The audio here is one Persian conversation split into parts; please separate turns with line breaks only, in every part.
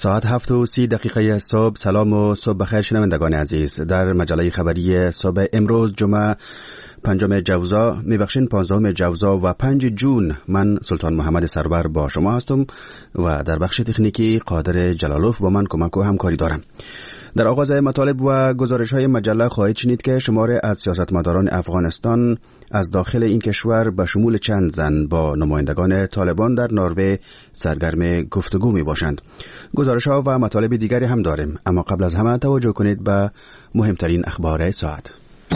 ساعت 7:30 صبح. سلام و صبح بخیر شنوندگان عزیز. در مجله خبری صبح امروز جمعه 5 جوزا 15 جوزا و 5 جون من سلطان محمد سرور با شما هستم و در بخش تکنیکی قادر جلالوف با من کمک و همکاری دارم. در آغاز مطالب و گزارش‌های مجله خواهید شنید که شماره از سیاستمداران افغانستان از داخل این کشور به شمول چند زن با نمایندگان طالبان در نروژ سرگرم گفتگو می باشند. گزارش‌ها و مطالب دیگری هم داریم، اما قبل از همه توجه کنید به مهمترین اخبار ساعت.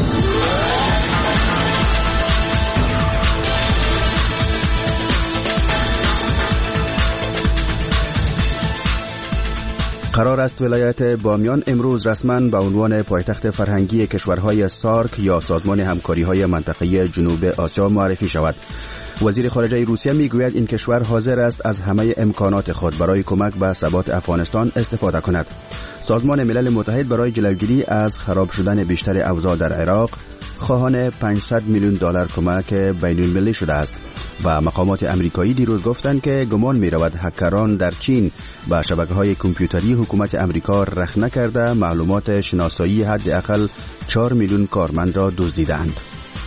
قرار است ولایت بامیان امروز رسما به عنوان پایتخت فرهنگی کشورهای سارک یا سازمان همکاری‌های منطقه‌ای جنوب آسیا معرفی شود. وزیر خارجه روسیه میگوید این کشور حاضر است از همه امکانات خود برای کمک به ثبات افغانستان استفاده کند. سازمان ملل متحد برای جلوگیری از خراب شدن بیشتر اوضاع در عراق خواهان 500 میلیون دلار کمک بین‌المللی شده است و مقامات امریکایی دیروز گفتند که گمان می‌رود هکران در چین با شبکه‌های کامپیوتری حکومت امریکا رخنه کرده معلومات شناسایی حداقل 4 میلیون کارمند را دزدیدند.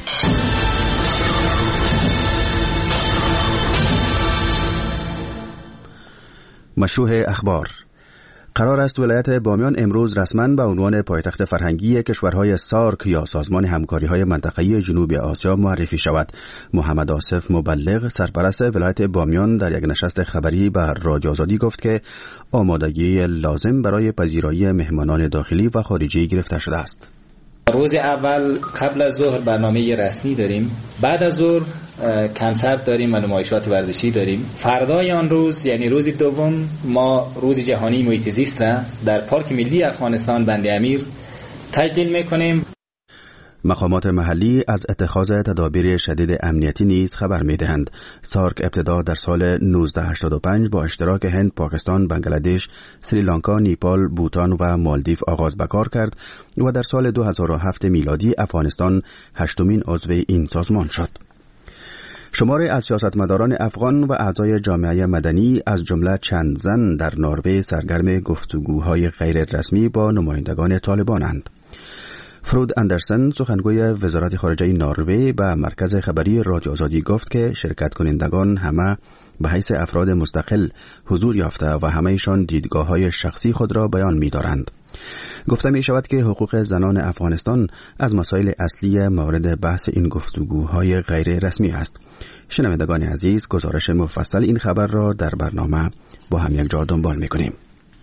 مشروع اخبار. قرار است ولایت بامیان امروز رسما به عنوان پایتخت فرهنگی کشورهای سارک یا سازمان همکاری‌های منطقه‌ای جنوب آسیا معرفی شود. محمد آصف مبلغ سرپرست ولایت بامیان در یک نشست خبری به رادیو آزادی گفت که آمادگی لازم برای پذیرایی مهمانان داخلی و خارجی گرفته شده است.
روز اول قبل از ظهر برنامه رسمی داریم، بعد از ظهر کنسرت داریم و نمایشات ورزشی داریم. فردای آن روز یعنی روز دوم ما روز جهانی محیط زیست را در پارک ملی افغانستان بند امیر تجلیل میکنیم.
مقامات محلی از اتخاذ تدابیر شدید امنیتی نیز خبر می‌دهند. سارک ابتدا در سال 1985 با اشتراک هند، پاکستان، بنگلادش، سریلانکا، نیپال، بوتان و مالدیو آغاز به کار کرد و در سال 2007 میلادی افغانستان 8مین عضو این سازمان شد. شماری از سیاستمداران افغان و اعضای جامعه مدنی از جمله چند زن در نروژ سرگرم گفتگوهای غیر رسمی با نمایندگان طالبانند. فرود اندرسن سخنگوی وزارت خارجه نروژ به مرکز خبری رادیو آزادی گفت که شرکت کنندگان همه به حیث افراد مستقل حضور یافته و همه‌شان دیدگاه‌های شخصی خود را بیان می‌دارند. گفته می‌شود که حقوق زنان افغانستان از مسائل اصلی مورد بحث این گفتگوهای غیر رسمی است. شنوندگان عزیز، گزارش مفصل این خبر را در برنامه با هم یک جا دنبال می‌کنیم.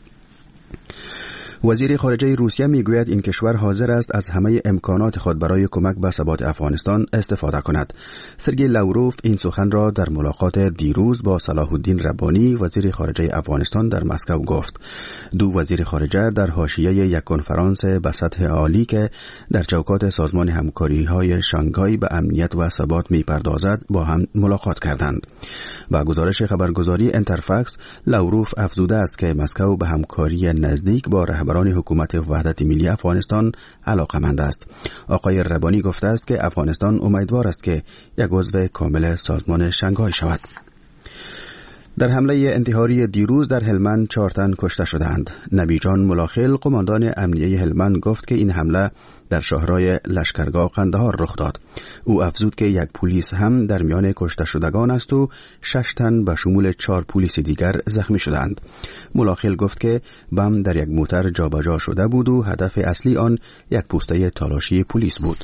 وزیر خارجه روسیه میگوید این کشور حاضر است از همه امکانات خود برای کمک به ثبات افغانستان استفاده کند. سرگئی لاوروف این سخن را در ملاقات دیروز با صلاح الدین ربانی وزیر خارجه افغانستان در مسکو گفت. دو وزیر خارجه در حاشیه یک کنفرانس به سطح عالی که در چوکات سازمان همکاری‌های شانگهای به امنیت و ثبات میپردازد با هم ملاقات کردند. با گزارش خبرگزاری انترفاکس، لاوروف افزوده است که مسکو به همکاری نزدیک با رهبران حکومت وحدت ملی افغانستان علاقه‌مند است. آقای ربانی گفته است که افغانستان امیدوار است که یک عضو کامل سازمان شانگهای شود. در حمله انتحاری دیروز در هلمند 4 تن کشته شدند. نبی جان ملاخل قماندان امنیه هلمند گفت که این حمله در شهرهای لشکرگاه قندهار رخ داد. او افزود که یک پلیس هم در میان کشته شدگان است و 6 تن به شمول 4 پلیس دیگر زخمی شدند. ملاخل گفت که بم در یک موتر جابجا شده بود و هدف اصلی آن یک پوسته تالاشی پلیس بود.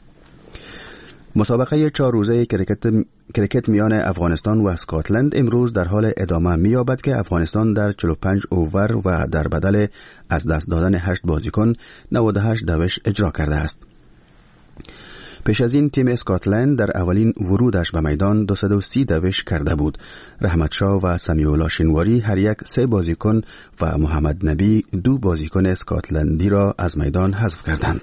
مسابقه 4 روزه کرکت میان افغانستان و اسکاتلند امروز در حال ادامه می‌یابد که افغانستان در 45 اوور و در بدل از دست دادن 8 بازیکن 98 دوش اجرا کرده است. پیش از این تیم اسکاتلند در اولین ورودش به میدان 230 دوش کرده بود. رحمت شاه و سمیعالله شینواری هر یک 3 بازیکن و محمد نبی 2 بازیکن اسکاتلندی را از میدان حذف کردند.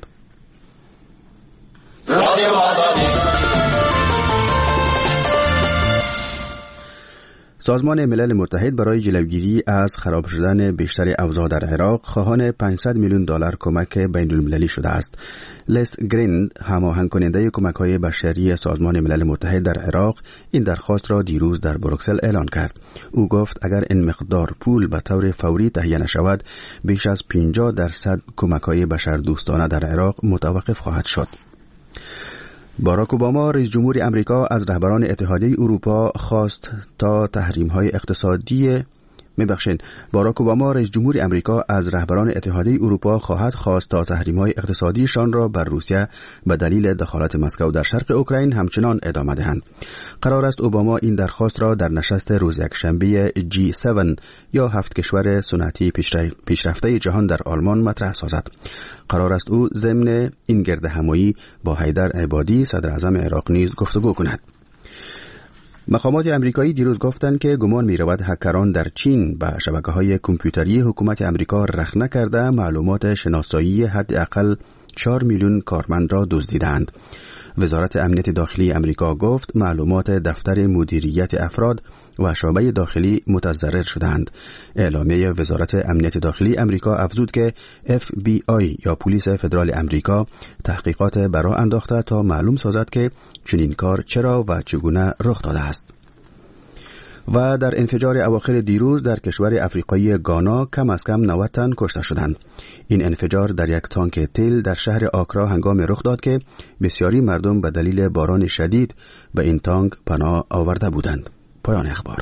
سازمان ملل متحد برای جلوگیری از خراب شدن بیشتر اوضاع در عراق خواهان $500 میلیون کمک بین المللی شده است. لیس گریند، هماهنگ کننده کمک‌های بشری سازمان ملل متحد در عراق، این درخواست را دیروز در بروکسل اعلان کرد. او گفت اگر این مقدار پول به طور فوری تهیه نشود، بیش از 50% کمک‌های بشردوستانه در عراق متوقف خواهد شد. باراک اوباما رئیس جمهور امریکا از رهبران اتحادیه اروپا خواست تا تحریم‌های اقتصادی باراک اوباما رئیس جمهور امریکا از رهبران اتحادیه اروپا خواهد خواست تا تحریم‌های اقتصادیشان را بر روسیه به دلیل دخالت مسکو در شرق اوکراین همچنان ادامه دهند. قرار است اوباما این درخواست را در نشست روز یکشنبه G7 یا 7 کشور صنعتی پیشرفته جهان در آلمان مطرح سازد. قرار است او ضمن این گردهمایی با حیدر عبادی صدر اعظم عراق نیز گفتگو کند. مقامات امریکایی دیروز گفتند که گمان می‌رود هکران در چین به شبکه‌های کامپیوتری حکومت امریکا رخنه کرده معلومات شناسایی حداقل 4 میلیون کارمند را دزدیدند. وزارت امنیت داخلی امریکا گفت معلومات دفتر مدیریت افراد و شعبه داخلی متضرر شدند. اعلامیه وزارت امنیت داخلی امریکا افزود که FBI یا پلیس فدرال امریکا تحقیقات برا انداخته تا معلوم سازد که چنین کار چرا و چگونه رخ داده است. و در انفجار اواخر دیروز در کشور افریقایی گانا کم از کم 90 تن کشته شدند. این انفجار در یک تانک تیل در شهر آکرا هنگام رخ داد که بسیاری مردم به دلیل باران شدید به این تانک پناه آورده بودند. پایان اخبار.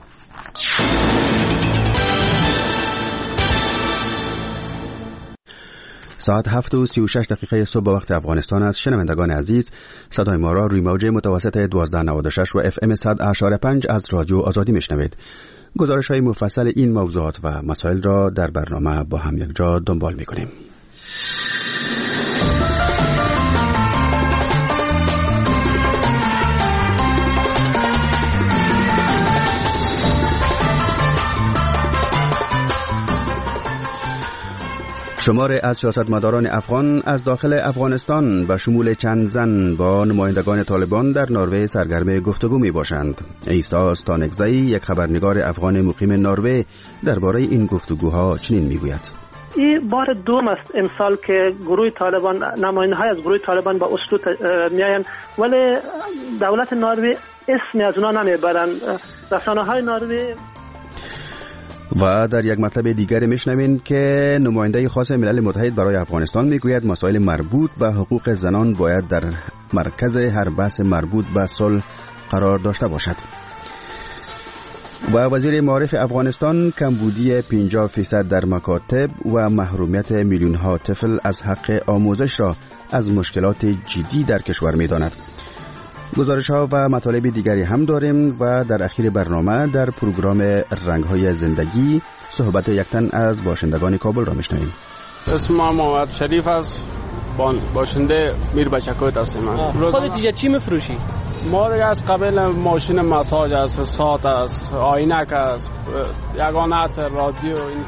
ساعت 7:36 صبح به وقت افغانستان است. شنوندگان عزیز، صدای ما را روی موج متوسط 1296 و FM 100.5 از رادیو آزادی میشنوید. گزارش‌های مفصل این موضوعات و مسائل را در برنامه با هم یک جا دنبال می‌کنیم. شماری از سیاستمداران افغان از داخل افغانستان به شمول چند زن با نمایندگان طالبان در نروژ سرگرم گفتگو می باشند. عیسی استانگزی، یک خبرنگار افغان مقیم نروژ، درباره این گفتگوها چنین می گوید:
این بار دوم است امسال که گروه طالبان، نماینده‌های از گروه طالبان با اسلو میاین، ولی دولت نروژ اسمی از اونا نمیبرن. رسانه‌های نروژ.
و در یک مطلب دیگر میشنوین که نماینده خاص ملل متحد برای افغانستان میگوید مسائل مربوط به حقوق زنان باید در مرکز هر بحث مربوط به صلح قرار داشته باشد. و وزیر معارف افغانستان کمبودی 50% در مکاتب و محرومیت میلیون ها طفل از حق آموزش را از مشکلات جدی در کشور میداند. گزارش ها و مطالب دیگری هم داریم و در اخیر برنامه در پروگرام رنگ‌های زندگی صحبت یک تن از باشندگان کابل را میشنویم.
اسم ما محمد شریف است، باشنده میر بچکویت هستیم.
خودت اینجا چی میفروشی؟
ما از قبل ماشین مساج است، ساعت است، آینک است، یگانت، رادیو، این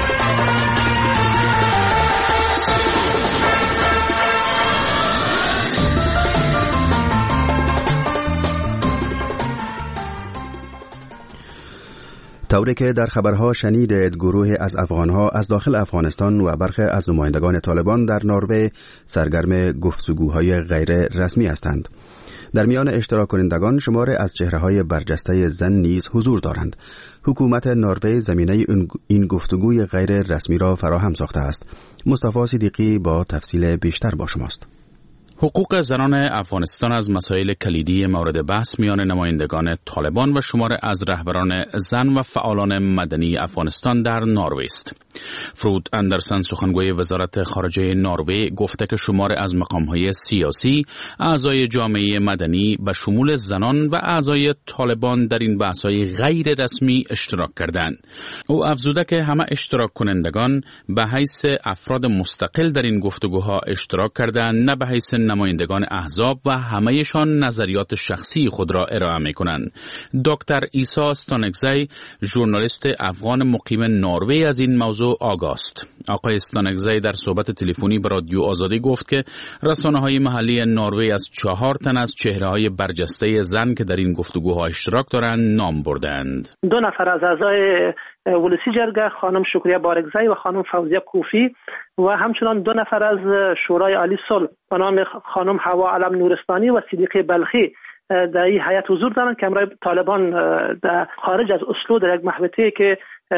طوری که در خبرها شنیدید، گروه از افغانها از داخل افغانستان و برخی از نمایندگان طالبان در نروژ سرگرم گفتگوهای غیر رسمی هستند. در میان اشتراک کنندگان شماری از چهره‌های برجسته زن نیز حضور دارند. حکومت نروژ زمینه این گفتگوی غیر رسمی را فراهم ساخته است. مصطفی صدیقی با تفصیل بیشتر با شماست.
حقوق زنان افغانستان از مسائل کلیدی مورد بحث میان نمایندگان طالبان و شمار از رهبران زن و فعالان مدنی افغانستان در نروژ است. فرود اندرسن، سخنگوی وزارت خارجه نروژ، گفته که شمار از مقام‌های سیاسی، اعضای جامعه مدنی به شمول زنان و اعضای طالبان در این بحث‌های غیر رسمی اشتراک کردند. او افزوده که همه اشتراک کنندگان به حیث افراد مستقل در این گفتگوها اشتراک کردند، نه به حیث نمایندگان احزاب و همه‌شان نظریات شخصی خود را ارائه می‌کنند. دکتر عیسی استانکزی، ژورنالیست افغان مقیم نروژ، از این موضوع آگاه است. آقای استانکزی در صحبت تلفنی به رادیو آزادی گفت که رسانه‌های محلی نروژ از 4 تن از چهره‌های برجسته زن که در این گفتگوها اشتراک دارند نام بردند.
2 نفر از اعضای ولسی جرگه، خانم شکریه بارگزی و خانم فوزیه کوفی، و همچنان 2 نفر از شورای عالی صلح به نام خانم حوا علم نورستانی و صدیقه بلخی در این هیئت حضور دارند که امروز طالبان در خارج از اسلو در یک محوطه‌ای که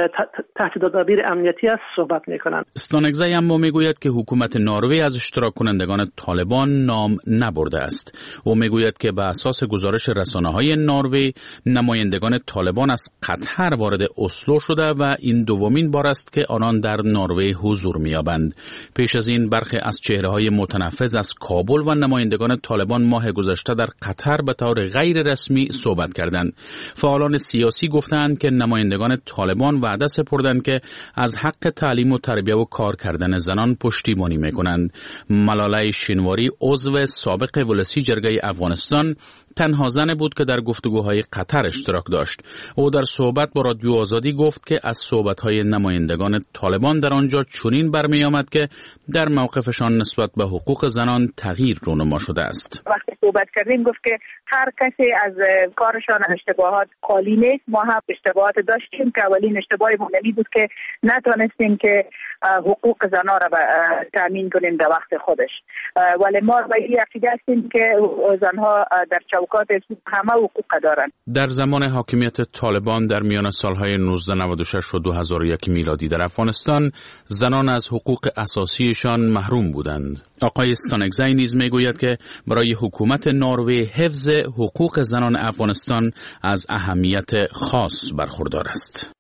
تحت تدابیر امنیتی است صحبت می‌کنند.
استانکزی اما میگوید که حکومت نروژ از اشتراک کنندگان طالبان نام نبرده است. او میگوید که به اساس گزارش رسانه‌های نروژ نمایندگان طالبان از قطر وارد اسلو شده و این دومین بار است که آنان در نروژ حضور می‌یابند. پیش از این برخی از چهره‌های متنفذ از کابل و نمایندگان طالبان ماه گذشته در قطر به طور غیر رسمی صحبت کردند. فعالان سیاسی گفتند که نمایندگان طالبان وعده سپردند که از حق تعلیم و تربیت و کار کردن زنان پشتیبانی میکنند. ملاله شینواری، عضو سابق ولسی جرگه افغانستان، تنها زن بود که در گفتگوهای قطر اشتراک داشت. او در صحبت با رادیو آزادی گفت که از صحبت‌های نمایندگان طالبان در آنجا چنین برمی آمد که در موقفشان نسبت به حقوق زنان تغییر رونما شده است.
وقتی صحبت کردیم گفت که هر کسی از کارشان اشتباهات خالی نیست. ما هم اشتباهات داشتیم که اولین اشتباهی مونمی بود که نتونستیم که حقوق زنان را تامین کنیم در وقت خودش، ولی ما به این عقیده هستیم که زنها در چوکات همه حقوق دارند.
در زمان حاکمیت طالبان در میان سالهای 1996 و 2001 میلادی در افغانستان زنان از حقوق اساسیشان محروم بودند. آقای استانکزی نیز میگوید که برای حکومت نروژ حفظ حقوق زنان افغانستان از اهمیت خاص برخوردار است.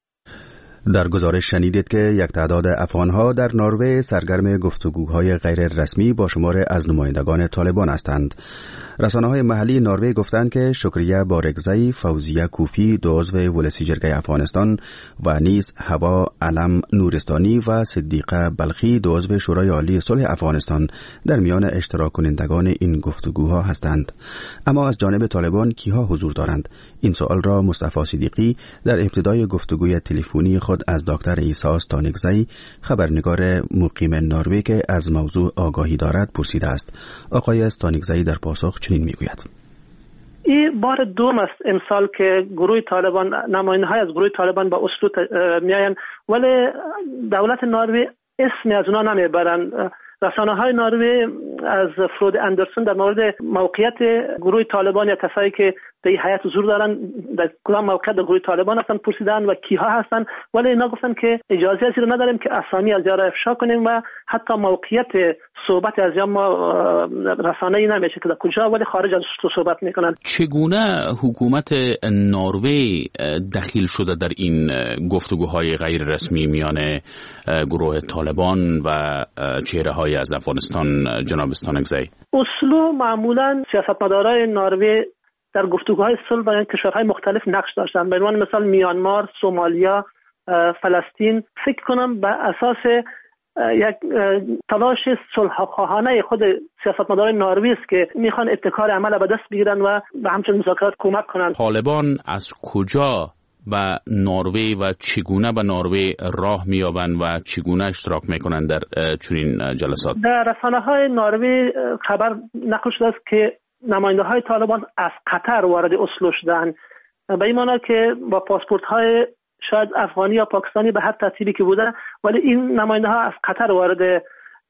در گزارش شنیدید که یک تعداد افغانها در نروژ سرگرم گفتگوهای غیر رسمی با شمار از نمایندگان طالبان هستند. رسانه‌های محلی نروژ گفتند که شکریه بارگزی، فوزیه کوفی، 2 عضو ولسی جرگه افغانستان و نیز حوا علم نورستانی و صدیقه بلخی، 2 عضو شورای عالی صلح افغانستان در میان اشتراک کنندگان این گفتگوها هستند. اما از جانب طالبان کیها حضور دارند؟ این سوال را مصطفی صدیقی در ابتدای گفتگوی تلفنی خود از دکتر عیسی استانکزی، خبرنگار مقیم نروژ که از موضوع آگاهی دارد، پرسیده است. آقای استانکزی در پاسخ چنین میگوید:
این بار دوم است امسال که گروه طالبان، نماینده‌های از گروه طالبان با اسلو میاین، ولی دولت نروژ اسمی از اونا نمیبرن. رسانه‌های نروژ از فرود اندرسون در مورد موقعیت گروه طالبان یا کسایی که در هیئت حضور دارن در کدام موقعیت در گروه طالبان هستن پرسیدن و کیها هستن، ولی اینا گفتن که اجازه ازی رو نداریم که اسامی از یارا افشا کنیم و حتی موقعیت صحبت از ما رسانه‌ای نمیشه که در کجا، ولی خارج از صحبت میکنن.
چگونه حکومت نروژ دخیل شده در این گفتگوهای غیر رسمی میان گروه طالبان و چهره‌های از افغانستان؟ جناب استانکزی،
اسلو معمولا سیاستمدارای نروژ در گفتگوهای صلح با کشورهای مختلف نقش داشتن. به عنوان مثال میانمار، سومالیا، فلسطین. فکر کنم به اساس یک تلاش صلح‌خواهانه خود سیاستمدارای نروژ است که میخوان ابتکار عمل به دست بگیرن و به همچنین مذاکرات کمک کنن.
طالبان از کجا و نروژ و چگونه به نروژ راه میابند و چگونه اشتراک میکنند در چنین جلسات؟
در رسانه‌های نروژ خبر نقل شده است که نماینده‌های طالبان از قطر وارد اسلو شدند، به این معنی که با پاسپورت‌های شاید افغانی یا پاکستانی به هر ترتیبی که بوده، ولی این نماینده‌ها از قطر وارد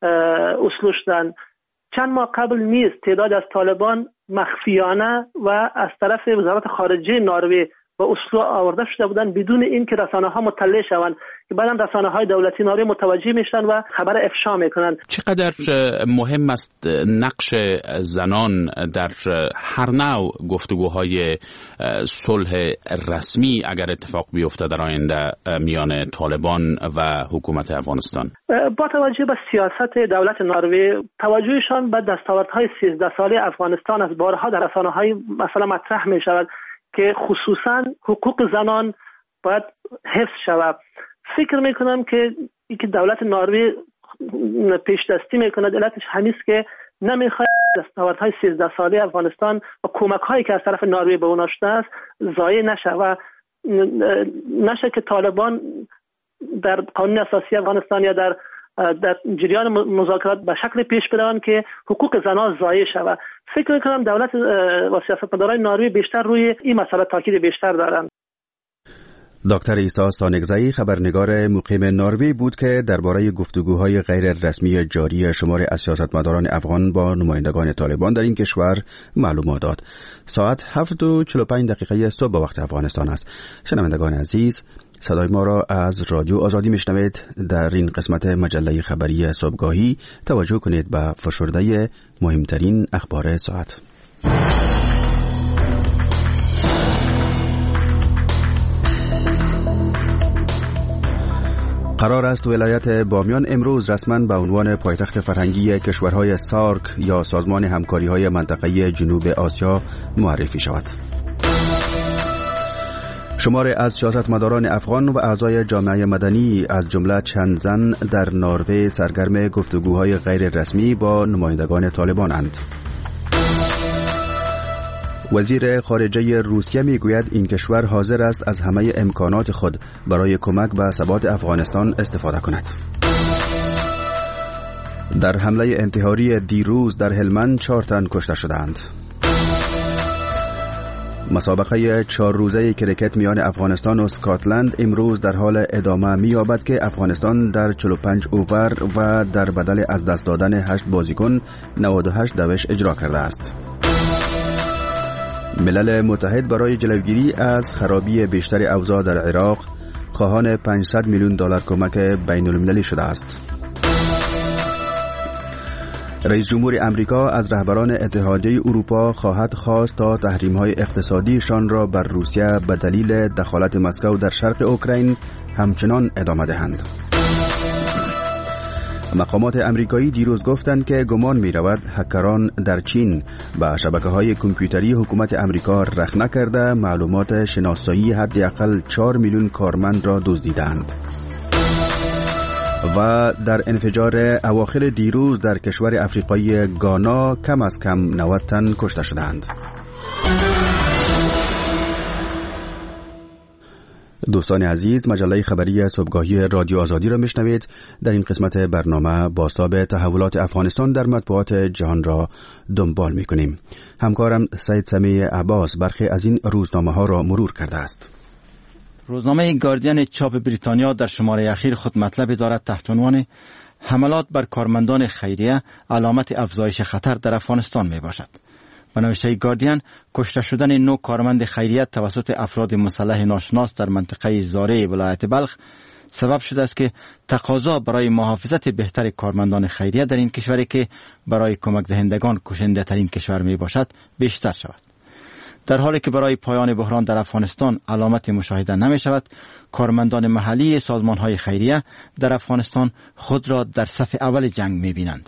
اسلو شدند. چند ماه قبل نیز تعداد از طالبان مخفیانه و از طرف وزارت خارجه نروژ به اسلو آورده شده بودند بدون اینکه رسانه‌ها مطلع شوند، که بعداً رسانه‌های دولتی نروژ متوجه میشن و خبر افشا میکنند.
چقدر مهم است نقش زنان در هر نوع گفتگوهای صلح رسمی اگر اتفاق بیفته در آینده میان طالبان و حکومت افغانستان؟
با توجه به سیاست دولت نروژ، توجهشان به دستاوردهای 13 ساله افغانستان از بارها در رسانه‌های مثلا مطرح میشود که خصوصا حقوق زنان باید حفظ شود. فکر میکنم که دولت نروژ پیش دستی میکند، علتش همیست که نمیخواد دستاوردهای 13 ساله افغانستان و کمک‌هایی که از طرف نروژ به اونها شده است ضایع نشه و نشه که طالبان در قانون اساسی افغانستان یا در جریان مذاکرات به شکل پیش برن که حقوق زنان ضایع شود. فکر می‌کنم دولت و سیاستمداران نروژ بیشتر روی این مسئله تاکید بیشتر دارند.
دکتر عیسی استانگزایی خبرنگار مقیم نروژ بود که درباره گفتگوهای غیر رسمی جاری شماری از سیاستمداران افغان با نمایندگان طالبان در این کشور معلومات داد. ساعت 7:45 صبح به وقت افغانستان است. شنوندگان عزیز، صدای ما را از رادیو آزادی میشنوید. در این قسمت مجله خبری صبحگاهی توجه کنید به فشرده مهمترین اخبار ساعت. قرار است ولایت بامیان امروز رسما به عنوان پایتخت فرهنگی کشورهای سارک یا سازمان همکاری‌های منطقه‌ای جنوب آسیا معرفی شود. شماری از سیاستمداران افغان و اعضای جامعه مدنی از جمله چند زن در نروژ سرگرم گفتگوهای غیر رسمی با نمایندگان طالبانند. وزیر خارجه روسیه میگوید این کشور حاضر است از همه امکانات خود برای کمک به ثبات افغانستان استفاده کند. در حمله انتحاری دیروز در هلمند 4 تن کشته شدند. مسابقه 4 روزه کرکت میان افغانستان و اسکاتلند امروز در حال ادامه می‌یابد که افغانستان در 45 اوور و در بدل از دست دادن 8 بازیکن 98 دوش اجرا کرده است. ملل متحد برای جلوگیری از خرابی بیشتر اوضاع در عراق خواهان 500 میلیون دلار کمک بین المللی شده است. رئیس جمهور امریکا از رهبران اتحادیه اروپا خواهد خواست تا تحریم‌های اقتصادیشان را بر روسیه به دلیل دخالت مسکو در شرق اوکراین همچنان ادامه دهند. مقامات امریکایی دیروز گفتند که گمان می‌رود هکران در چین به شبکه‌های کامپیوتری حکومت امریکا رخنه کرده معلومات شناسایی حداقل 4 میلیون کارمند را دزدیدند. و در انفجار اواخر دیروز در کشور افریقایی گانا کم از کم 90 تن کشته شدند. دوستان عزیز، مجله خبری صبحگاهی رادیو آزادی را میشنوید. در این قسمت برنامه بازتاب تحولات افغانستان در مطبوعات جهان را دنبال میکنیم. همکارم سید سمیع عباس برخی از این روزنامه ها را مرور کرده است.
روزنامه گاردین چاپ بریتانیا در شماره اخیر خود مطلب دارد تحت عنوان حملات بر کارمندان خیریه علامت افزایش خطر در افغانستان می باشد. به نوشته گاردین، کشته شدن 9 کارمند خیریه توسط افراد مسلح ناشناس در منطقه زاره ولایت بلخ سبب شده است که تقاضا برای محافظت بهتر کارمندان خیریه در این کشوری که برای کمک دهندگان کشنده ترین کشور می باشد بیشتر شود. در حالی که برای پایان بحران در افغانستان علامت مشاهده نمی شود، کارمندان محلی سازمان‌های خیریه در افغانستان خود را در صف اول جنگ می بینند.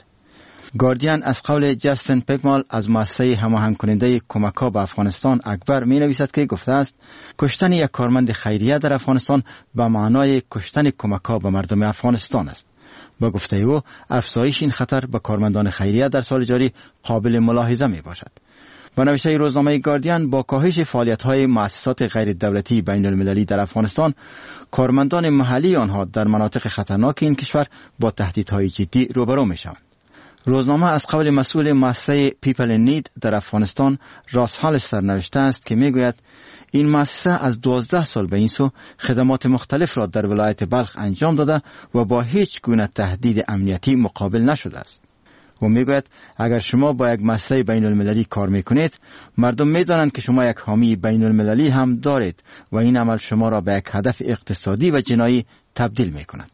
گاردین از قول جستن پگمال از مؤسسه هماهنگ کننده کمک‌ها به افغانستان اکبر می نویسد که گفته است کشتن یک کارمند خیریه در افغانستان به معنای کشتن کمک‌ها به مردم افغانستان است. با گفته او افزایش این خطر به کارمندان خیریه در سال جاری قابل ملاحظه می باشد. با نوشته روزنامه گاردین، با کاهش فعالیت‌های مؤسسات غیر دولتی بین المللی در افغانستان، کارمندان محلی آنها در مناطق خطرناک این کشور با تهدیدهای جدی روبرو می‌شوند. روزنامه از قول مسئول مؤسسه پیپل این نید در افغانستان راس هالستر نوشته است که میگوید این مؤسسه از 12 سال به این سو خدمات مختلف را در ولایت بلخ انجام داده و با هیچ گونه تهدید امنیتی مقابل نشده است. و میگوید اگر شما با یک مؤسسه بین المللی کار میکنید، مردم میدانند که شما یک حامی بین المللی هم دارید و این عمل شما را به یک هدف اقتصادی و جنایی تبدیل میکند.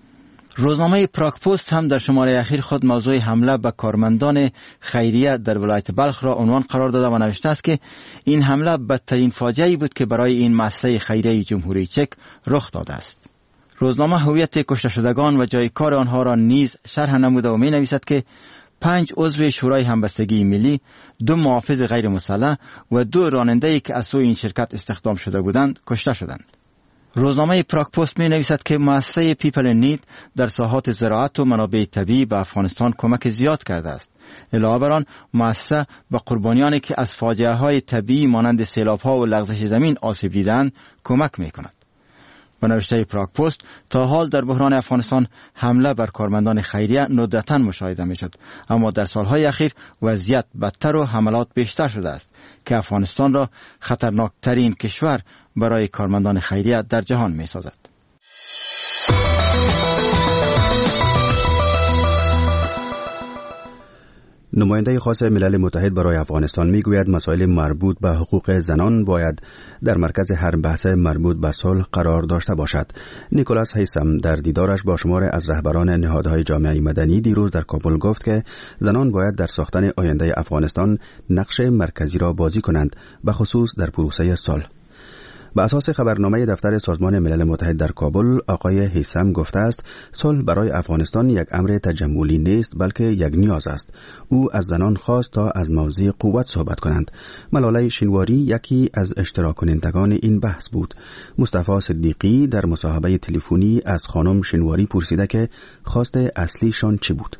روزنامه پراگ پست هم در شماره اخیر خود موضوع حمله به کارمندان خیریه در ولایت بلخ را عنوان قرار داده و نوشته است که این حمله بدترین فاجعه‌ای بود که برای این مؤسسه خیریه جمهوری چک رخ داده است. روزنامه هویت کشته شدگان و جای کار آنها را نیز شرح نموده و می نویسد که 5 عضو شورای همبستگی ملی، 2 محافظ غیر مسلح و 2 راننده‌ای که از سوی این شرکت استخدام شده بودند کشته شدند. روزنامه پراگ پست می نویسد که مؤسسه پیپل نید در ساحات زراعت و منابع طبیعی به افغانستان کمک زیاد کرده است. علاوه بر آن، مؤسسه به قربانیانی که از فاجعه های طبیعی مانند سیلاب ها و لغزش زمین آسیب دیدند کمک می کند. به نوشته پراگ پست، تا حال در بحران افغانستان حمله بر کارمندان خیریه ندرتاً مشاهده می شد، اما در سالهای اخیر وضعیت بدتر و حملات بیشتر شده است که افغانستان را خطرناکترین کشور برای کارمندان خیریه در جهان می سازد.
نماینده خاص ملل متحد برای افغانستان میگوید مسائل مربوط به حقوق زنان باید در مرکز هر بحث مربوط به صلح قرار داشته باشد. نیکولاس هیثم در دیدارش با شمار از رهبران نهادهای جامعه مدنی دیروز در کابل گفت که زنان باید در ساختن آینده افغانستان نقش مرکزی را بازی کنند، به خصوص در پروسه صلح. به اساس خبرنامه دفتر سازمان ملل متحد در کابل، آقای هیثم گفته است صلح برای افغانستان یک امر تجملی نیست بلکه یک نیاز است. او از زنان خواست تا از موضوع قوت صحبت کنند. ملاله شینواری یکی از اشتراک کنندگان این بحث بود. مصطفی صدیقی در مصاحبه تلفنی از خانم شینواری پرسیده که خواست اصلیشان چی بود.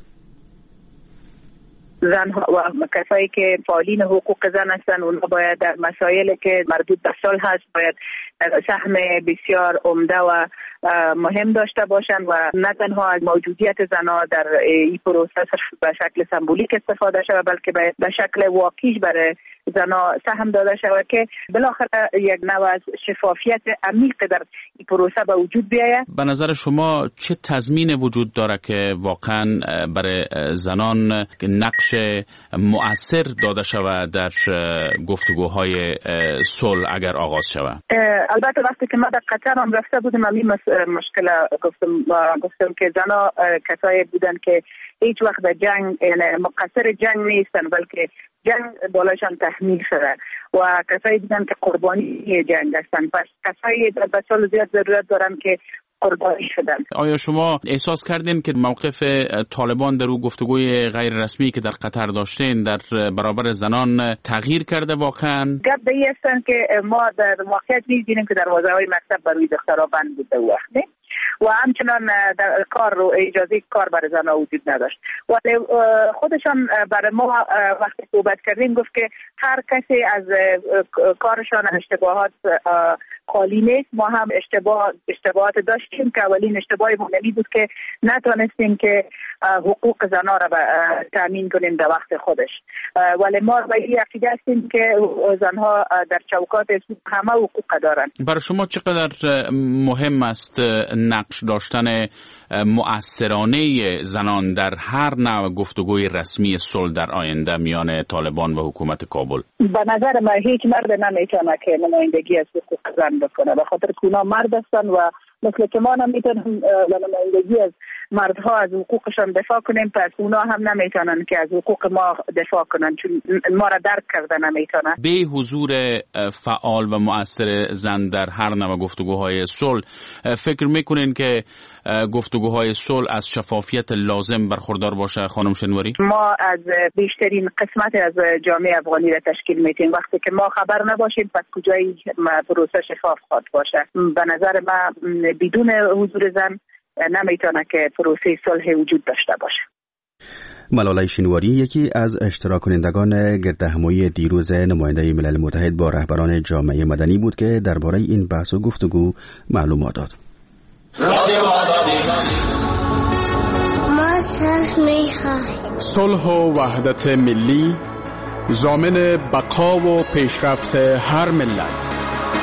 زن و کسایی که فعالین حقوق زن هستند، اونها باید در مسائلی که مربوط به صلح هست باید سهم بسیار عمده و مهم داشته باشند و نه تنها از موجودیت زنها در این پروسه به شکل سمبولیک استفاده شود، بلکه به شکل واقعیش برای زنها سهم داده شود که بالاخره یک نوع از شفافیت عمیق در این پروسه به وجود بیاید.
به نظر شما چه تضمین وجود داره که واقعا برای زنان نقش مؤثر داده شود در گفتگوهای صلح اگر آغاز شود؟
البته وقتی که ما در قطر هم رفته بودیم همین مشکل گفتم که زنها کسایی بودن که هیچ وقت در جنگ مقصر جنگ نیستن، بلکه جنگ بالاشان تحمیل شده و کسایی بودن که قربانی جنگ هستن. پس کسایی به صلح زیاد ضرورت دارن که قربانی شدن.
آیا شما احساس کردین که موقف طالبان در او گفتگوی غیر رسمی که در قطر داشتین در برابر زنان تغییر کرده واقعا؟
گپ به این هستن که ما در واقعیت می‌بینیم که دروازه‌های مکتب برای دخترها بند بوده وقتی و همچنان در کار و اجازه کار برای زنها وجود نداشت. ولی خودشان برای ما وقتی صحبت کردیم گفت که هر کسی از کارشان اشتباهات خالی نیست. ما هم اشتباهات داشتیم که اولین اشتباهی مونمی بود که نتونستیم که حقوق زنها را تامین کنیم در وقت خودش، ولی ما به این عقیده هستیم که زنها در چوکات همه حقوق دارند.
برای شما چقدر مهم است نقش داشتن مؤثرانه زنان در هر نوع گفتگوی رسمی صلح در آینده میان طالبان و حکومت کابل؟
به نظر من هیچ مرد نمیتونه که نمایندگی از حقوق زن بکنه، به خاطر که اونا مرد هستن و مثل که ما نمیتونیم نمایندگی از مردها از حقوقشان دفاع کنیم، پس اونا هم نمیتونن که از حقوق ما دفاع کنن چون ما را درک کرده نمیتونن.
به حضور فعال و مؤثر زن در هر نوع گفتگوهای صلح فکر میکنین که گفتگوهای صلح از شفافیت لازم برخوردار باشه خانم شینواری؟
ما از بیشترین قسمت از جامعه افغانی را تشکیل میدیم. وقتی که ما خبر نباشیم پس کجای پروسه شفاف خواهد باشه. به نظر ما بدون حضور زن نمیتونه که پروسه صلح وجود داشته باشه.
ملاله شینواری یکی از اشتراک کنندگان گردهمایی دیروز نماینده ملل متحد با رهبران جامعه مدنی بود که درباره این بحث و گفتگو معلومات داد.
ما صلح می‌خواهیم.
صلح و وحدت ملی ضامن بقا و پیشرفت هر ملت.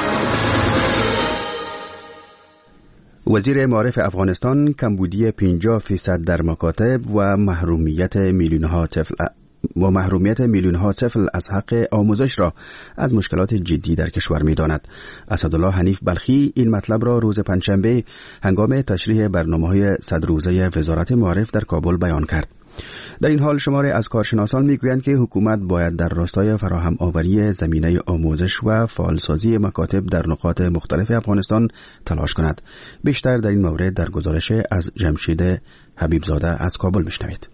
وزیر معارف افغانستان کمبودی 50% در مکاتب و محرومیت میلیون‌ها طفل از حق آموزش را از مشکلات جدی در کشور می‌داند. اسدالله حنیف بلخی این مطلب را روز پنجشنبه هنگام تشریح برنامه‌های 100 روزه وزارت معارف در کابل بیان کرد. در این حال شماری از کارشناسان میگویند که حکومت باید در راستای فراهم آوری زمینه آموزش و فعالسازی مکاتب در نقاط مختلف افغانستان تلاش کند. بیشتر در این مورد در گزارش از جمشید حبیبزاده از کابل بشنوید.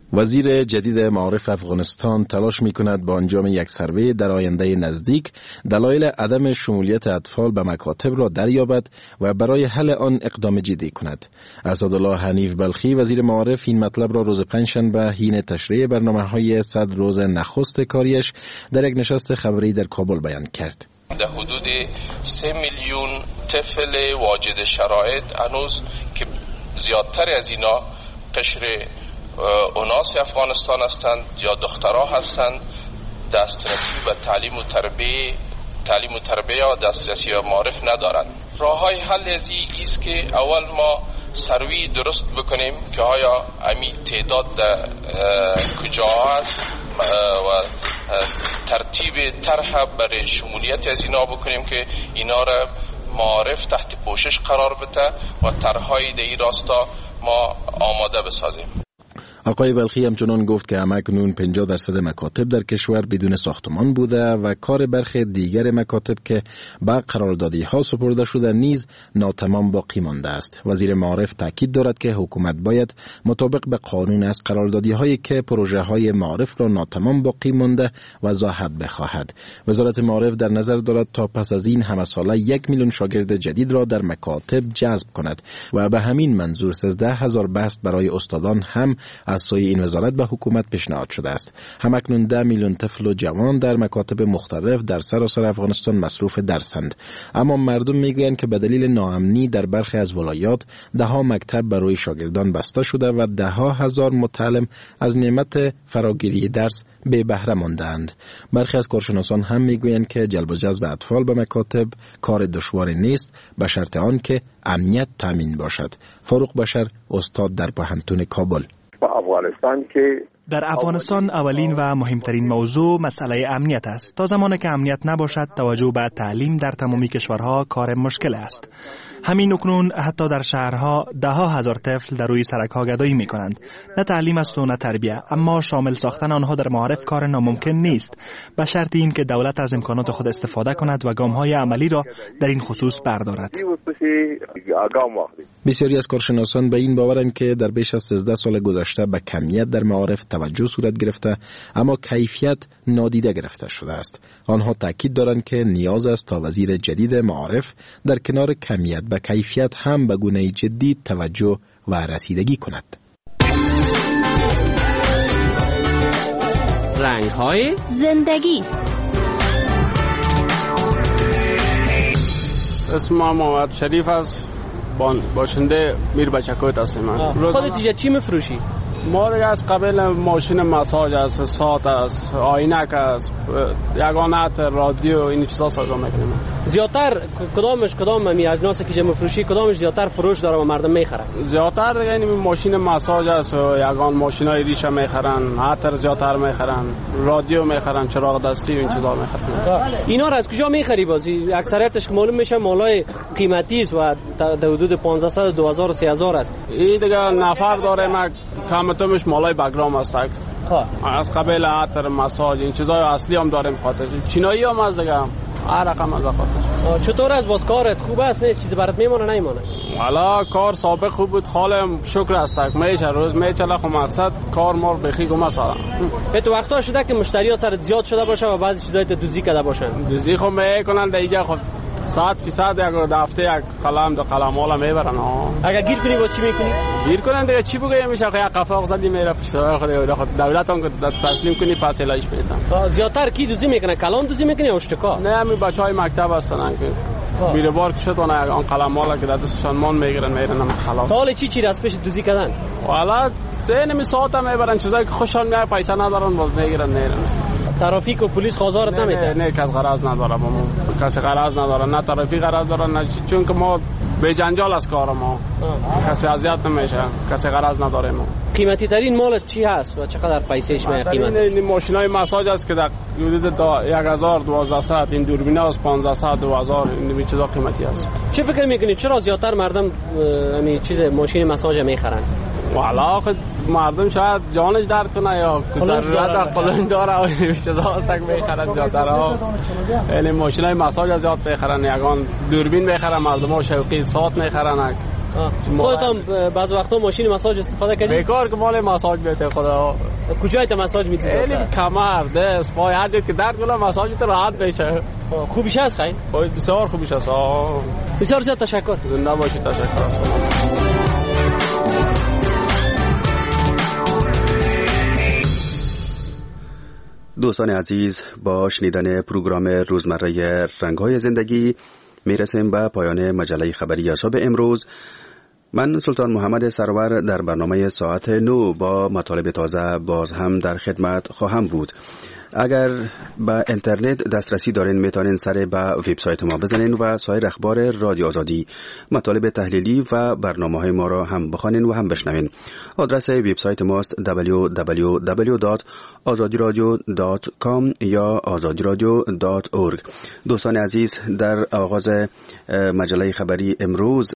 وزیر جدید معارف افغانستان تلاش می‌کند با انجام یک سروی در آینده نزدیک دلایل عدم شمولیت اطفال به مکاتب را دریابد و برای حل آن اقدام جدی کند. اسدالله حنیف بلخی وزیر معارف این مطلب را روز پنجشنبه حین تشریح برنامه‌های 100 روز نخست کاریش در یک نشست خبری در کابل بیان کرد.
در حدود 3 میلیون طفل واجد شرایط هنوز که زیادتر از اینا قشر اوناس افغانستان هستند یا دخترها هستند دسترسی به تعلیم و تربیه و دسترسی به معارف ندارند. راههای حل از این است که اول ما سروی درست بکنیم که آیا امی تعداد کجا است و ترتیب طرح برای شمولیت از اینا بکنیم که اینا را معارف تحت پوشش قرار بده و طرحهای در این راستا ما آماده بسازیم.
آقای بلخی همچنان گفت که همکنون 50% مکاتب در کشور بدون ساختمان بوده و کار برخی دیگر مکاتب که با قراردادی ها سپرده شده نیز ناتمام باقی مانده است. وزیر معارف تاکید دارد که حکومت باید مطابق به قانون از قراردادی هایی که پروژه های معارف را ناتمام باقی مانده وضاحت بخواهد. وزارت معارف در نظر دارد تا پس از این همه ساله 1 میلیون شاگرد جدید را در مکاتب جذب کند و به همین منظور 13,000 بست برای استادان هم از سوی این وزارت به حکومت پیشنهاد شده است. همکنون 10 میلیون طفل و جوان در مکاتب مختلف در سراسر افغانستان مصروف درسند، اما مردم میگویند که به دلیل ناامنی در برخی از ولایات 10 مکتب برای شاگردان بسته شده و 10,000 متعلم از نعمت فراگیری درس بی بهره ماندند. برخی از کارشناسان هم میگویند که جلب و جذب اطفال به مکاتب کار دشواری نیست به شرط آن که امنیت تامین باشد. فاروق بشر، استاد در پوهنتون کابل.
در افغانستان اولین و مهمترین موضوع مسئله امنیت است. تا زمانی که امنیت نباشد توجه به تعلیم در تمامی کشورها کار مشکل است. همین اکنون حتی در شهرها 10,000 طفل در روی سرک‌ها گدایی می‌کنند. نه تعلیم است و نه تربیه، اما شامل ساختن آنها در معارف کار ناممکن نیست، به شرط این که دولت از امکانات خود استفاده کند و گام‌های عملی را در این خصوص بردارد.
بسیاری از کارشناسان به این باورند که در بیش از 13 سال گذشته به کمیت در معارف توجه صورت گرفته، اما کیفیت نادیده گرفته شده است. آنها تاکید دارند که نیاز است تا وزیر جدید معارف در کنار کمیت به کیفیت هم به گونه جدی توجه و رسیدگی کند.
رنگ‌های
زندگی.
اسمم محمد شریف است. باشنده میر بچکوت هستم من.
خودت چی میفروشی؟
ما دیگه از قبل ماشین مساج است، ساعت است، آینک است، یگانت، رادیو، این چیزا سازا میکنیم.
زیادتر کدام می اجناسی که میفروشی کدامش زیادتر فروش داره و مردم میخرن؟
زیادتر دیگه این ماشین مساج است و یگان ماشینای ریشه میخرن، عطر زیادتر میخرن، رادیو میخرن، چراغ دستی و این چیزا میخرن.
اینا رو از کجا میخری بازی؟ اکثریتش معلوم میشه مالای قیمتی است و در حدود 1500 2000 و 3000 است.
این دیگه نفر داره ما کمترش مالای بگرام است. از قبل عطر، مساج، این چیزای اصلی هم داریم خاطر. چینایی هم از دیگه هر رقم از خاطر.
چطور از باز کارت خوب است؟ نه چیزی برات میمونه نمیمونه؟
والا کار سابق خوب بود، حالم شکر است. میشه روز میچله، خو مقصد کار مار بخی گم سالا.
تو وقتا شده که مشتری ها سر زیاد شده باشه و بعضی چیزای دوزی کرده باشن.
دوزی خو میکنن دیگه، خب 100% یک دفعه یک قلم دو قلم والا میبرن.
اگه گیر کنی با چی میکنی؟
گیر کنن دیگه چی بگم، میشه یک قفاق زدی میره پشت خود دولت اون تسلیم کنی پس الهش میدن.
زیادتر کی دوزی میکنه؟ کلام دوزی میکنه یا اشتکا؟
نه همین بچهای مکتب هستن که میره بار که شد اون قلم والا که دستشان مان میگیرن میرن خلاص.
حالا چی از پیش دوزی کردن؟
والا سه نمی ساعت میبرن، چیزایی که خوششان میاد پیسه ندارن باز میگیرن میرن.
ترافیک و پلیس خازارت نمیده؟
نه کس غرض نداره، کسی غرض نداره، نه ترافیک غرض داره نه، چون که ما به جنجال از کار ما کسی اذیت نمیشه، کسی غرض نداره. ما
قیمتی ترین مالت چی هست و چقدر پیسهش میاد؟ قیمت
این ماشینای مساج است که در حدود 1000 1200، این دوربینا از 1500 2000 این چیزا قیمتی است.
چه فکر میکنی چرا زیادتر مردم همین چیز ماشین مساج میخرن؟
والا مردم شاید جانش درد کنه یا ضرورت قلون داره و چیزا هست که میخرن زیادتر. یعنی ماشینای مساج زیاد میخرن، یگان دوربین میخرن، مردم ها شوقی ساعت میخرن.
خودت هم بعض وقتا ماشین مساج استفاده کردی؟
بیکار که مال مساج میته خدا.
کجای تا مساج میتی؟
کمر، دست، پای، هر جا که درد کنه مساج تو راحت بشه.
خوبیش هست خیلی؟
بسیار خوبیش هست.
بسیار زیاد تشکر.
زنده باشید. تشکر.
دوستان عزیز، با شنیدن پروگرام روزمره رنگ‌های زندگی میرسیم به پایان مجله خبری صبح امروز. من سلطان محمد سرور در برنامه ساعت 9 با مطالب تازه باز هم در خدمت خواهم بود. اگر به اینترنت دسترسی دارین میتونین سر به وبسایت ما بزنین و سایر اخبار رادیو آزادی، مطالب تحلیلی و برنامه‌های ما را هم بخوانین و هم بشنوین. آدرس وبسایت ماست www.azadiradio.com یا azadiradio.org. دوستان عزیز، در آغاز مجله خبری امروز